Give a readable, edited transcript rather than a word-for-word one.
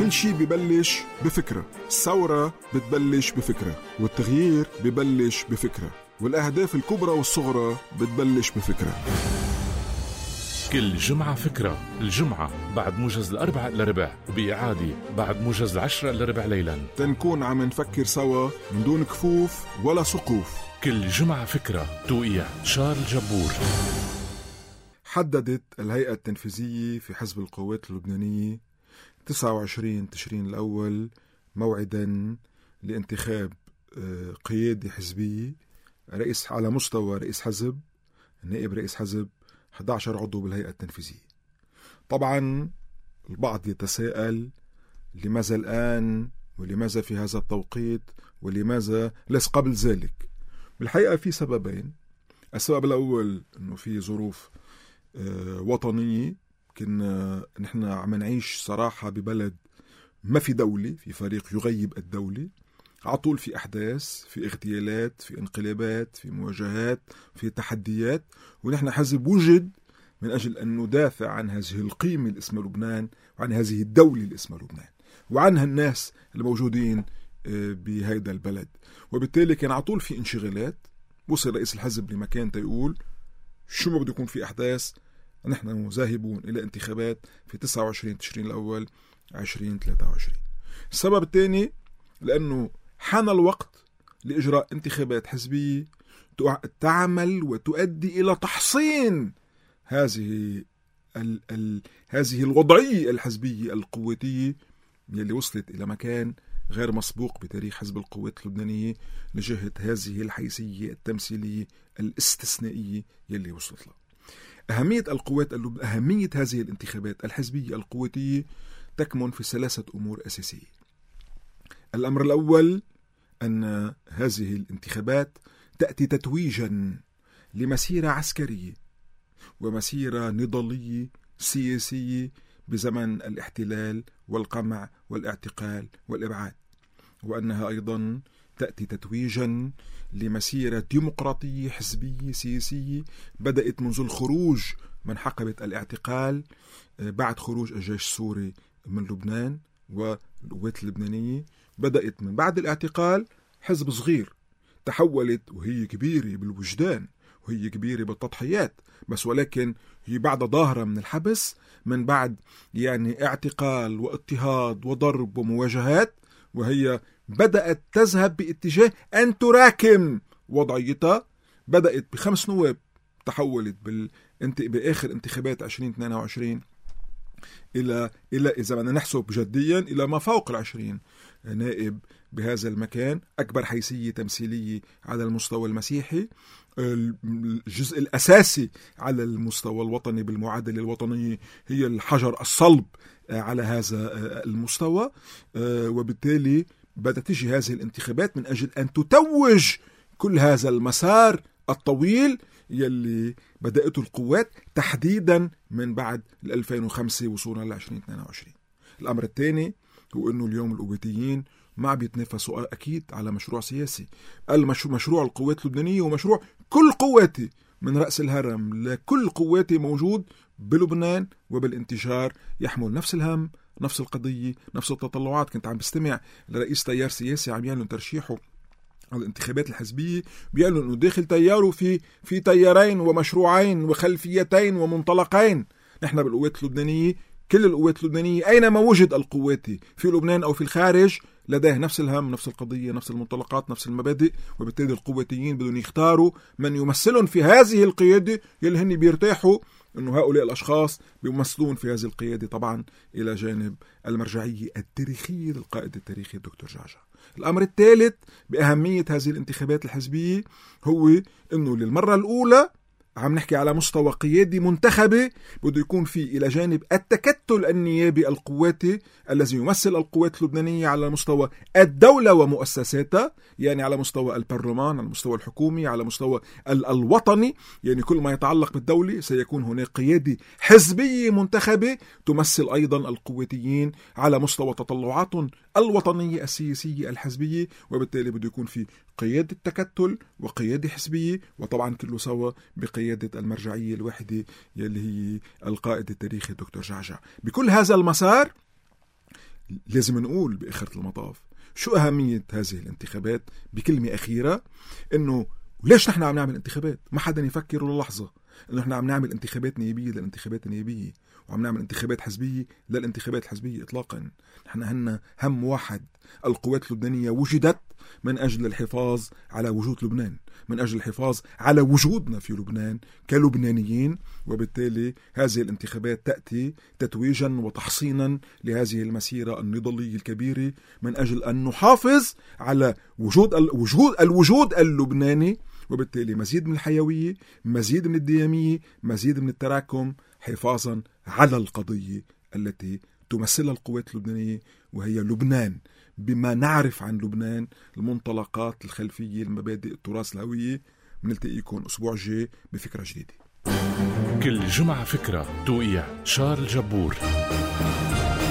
كل شي ببلش بفكرة، الثورة بتبلش بفكرة، والتغيير ببلش بفكرة، والأهداف الكبرى والصغرى بتبلش بفكرة. كل جمعة فكرة، الجمعة بعد موجز 4 إلى ربع، وبإعادة بعد موجز 10 إلى ربع ليلا، تنكون عم نفكر سوا من دون كفوف ولا سقوف. كل جمعة فكرة. توقيع شارل جبور. حددت الهيئة التنفيذية في حزب القوات اللبنانية 29 تشرين الأول موعدا لانتخاب قيادة حزبية، رئيس على مستوى رئيس حزب، نائب رئيس حزب، 11 عضو بالهيئة التنفيذية. طبعا البعض يتساءل لماذا الآن، ولماذا في هذا التوقيت، ولماذا ليس قبل ذلك؟ بالحقيقة في سببين. السبب الأول أنه في ظروف وطنية، كنا نحن عم نعيش صراحة ببلد ما في دولة، في فريق يغيب الدولة، عطول في أحداث، في اغتيالات، في انقلابات، في مواجهات، في تحديات، ونحن حزب وجد من أجل أن ندافع عن هذه القيمة اللي اسمها لبنان، وعن هذه الدولة اللي اسمها لبنان، وعنها الناس الموجودين بهيدا البلد. وبالتالي كان عطول في انشغالات. وصل رئيس الحزب لمكان تيقول شو ما بده يكون في أحداث، نحن ذاهبون إلى انتخابات في 29 تشرين الأول 2023. السبب الثاني لأنه حان الوقت لإجراء انتخابات حزبية تعمل وتؤدي إلى تحصين هذه الوضعية الحزبية القوتية يلي وصلت إلى مكان غير مسبوق بتاريخ حزب القوات اللبنانية لجهة هذه الحيثية التمثيلية الاستثنائية يلي وصلت لها. أهمية هذه الانتخابات الحزبية القوتية تكمن في 3 أمور أساسية. الأمر الأول أن هذه الانتخابات تأتي تتويجا لمسيرة عسكرية ومسيرة نضالية سياسية بزمن الاحتلال والقمع والاعتقال والإبعاد، وأنها أيضا تأتي تتويجا لمسيرة ديمقراطية حزبية سياسية بدأت منذ الخروج من حقبة الاعتقال، بعد خروج الجيش السوري من لبنان والقوات اللبنانية. بدأت من بعد الاعتقال حزب صغير، تحولت وهي كبيرة بالوجدان وهي كبيرة بالتضحيات، بس ولكن هي بعد ظاهرة من الحبس، من بعد يعني اعتقال واضطهاد وضرب ومواجهات، وهي بدأت تذهب باتجاه أن تراكم وضعيتها. بدأت ب5 نواب، تحولت بآخر انتخابات 2022 إلى إذا بدنا نحسب جديا إلى ما فوق 20 نائب بهذا المكان، أكبر حيثية تمثيلية على المستوى المسيحي، الجزء الأساسي على المستوى الوطني بالمعادلة الوطنية هي الحجر الصلب على هذا المستوى. وبالتالي بدأت تجي هذه الانتخابات من أجل أن تتوج كل هذا المسار الطويل يلي بدأته القوات تحديدا من بعد 2005 وصولا ل 2022. الأمر الثاني هو أنه اليوم القواتيين ما بيتنافسوا أكيد على مشروع سياسي. مشروع القوات اللبنانية ومشروع كل قواتي من رأس الهرم لكل قواتي موجود بلبنان وبالانتشار، يحمل نفس الهم، نفس القضية، نفس التطلعات. كنت عم بستمع لرئيس تيار سياسي عم يعلن ترشيحه على الانتخابات الحزبية، بيعلن أنه داخل تياره في تيارين ومشروعين وخلفيتين ومنطلقين. نحن بالقوات اللبنانية، كل القوات اللبنانية أينما وجد القواتي في لبنان أو في الخارج لديه نفس الهم، نفس القضية، نفس المنطلقات، نفس المبادئ. وبالتالي القواتيين بدهم يختاروا من يمثلون في هذه القيادة يلي هن بيرتاحوا أنه هؤلاء الأشخاص بيمثلون في هذه القيادة، طبعا إلى جانب المرجعية التاريخية للقائد التاريخي الدكتور جعجع. الأمر الثالث بأهمية هذه الانتخابات الحزبية هو أنه للمرة الأولى عم نحكي على مستوى قيادي منتخبة بده يكون فيه إلى جانب التكتل النيابي القواتي الذي يمثل القوات اللبنانية على مستوى الدولة ومؤسساتها، يعني على مستوى البرلمان، على مستوى الحكومي، على مستوى الوطني، يعني كل ما يتعلق بالدولة سيكون هناك قيادة حزبية منتخبة تمثل أيضا القواتيين على مستوى تطلعاتهم الوطنية السياسية الحزبية. وبالتالي بده يكون في قيادة تكتل وقيادة حزبية، وطبعا كله سوا بقيادة المرجعية الواحدة يلي هي القائد التاريخي الدكتور جعجع. بكل هذا المسار لازم نقول بآخرة المطاف شو أهمية هذه الانتخابات بكلمة أخيرة، إنه ليش نحن عم نعمل انتخابات؟ ما حدا يفكر ولا لحظة إنه نحن عم نعمل انتخابات نيابية للانتخابات النيابية، وعم نعمل انتخابات حزبية للانتخابات الحزبية إطلاقا. نحن هنا هم واحد، القوات اللبنانية وجدت من أجل الحفاظ على وجود لبنان، من أجل الحفاظ على وجودنا في لبنان كلبنانيين، وبالتالي هذه الانتخابات تأتي تتويجا وتحصينا لهذه المسيرة النضالية الكبيرة من أجل أن نحافظ على الوجود اللبناني، وبالتالي مزيد من الحيوية، مزيد من الديامية، مزيد من التراكم، حفاظا على القضية التي تمثلها القوات اللبنانية، وهي لبنان بما نعرف عن لبنان، المنطلقات الخلفية، المبادئ، التراث، الهوية. بنلتقيكم الأسبوع الجاي بفكرة جديدة. كل جمعة فكرة، توقيع شارل جبور.